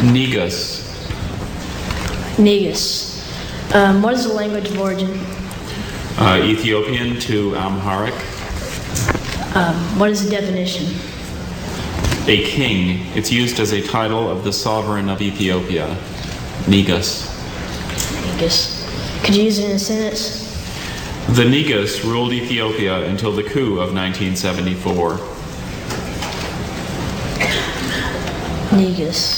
Negus. Negus. What is the language of origin? Ethiopian to Amharic. What is the definition? A king. It's used as a title of the sovereign of Ethiopia. Negus. Negus. Could you use it in a sentence? The Negus ruled Ethiopia until the coup of 1974. Negus.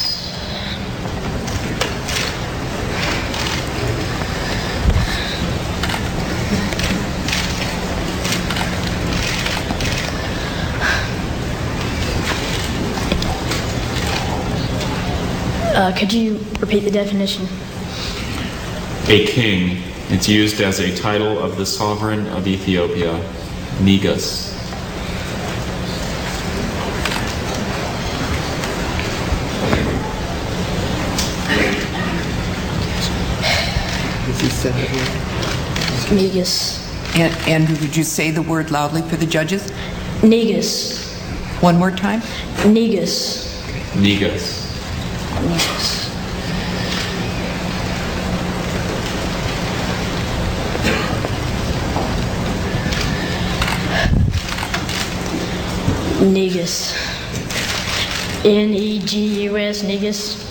Could you repeat the definition? A king. It's used as a title of the sovereign of Ethiopia. Negus. Negus. Andrew, would you say the word loudly for the judges? Negus. One more time. Negus. Negus. Negus. Negus. Negus. Negus.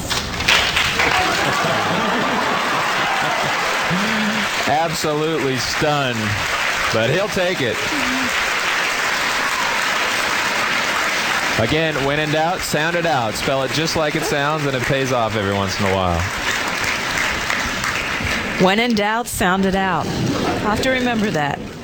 Absolutely stunned, but he'll take it. Again, when in doubt, sound it out. Spell it just like it sounds, and it pays off every once in a while. When in doubt, sound it out. I'll have to remember that.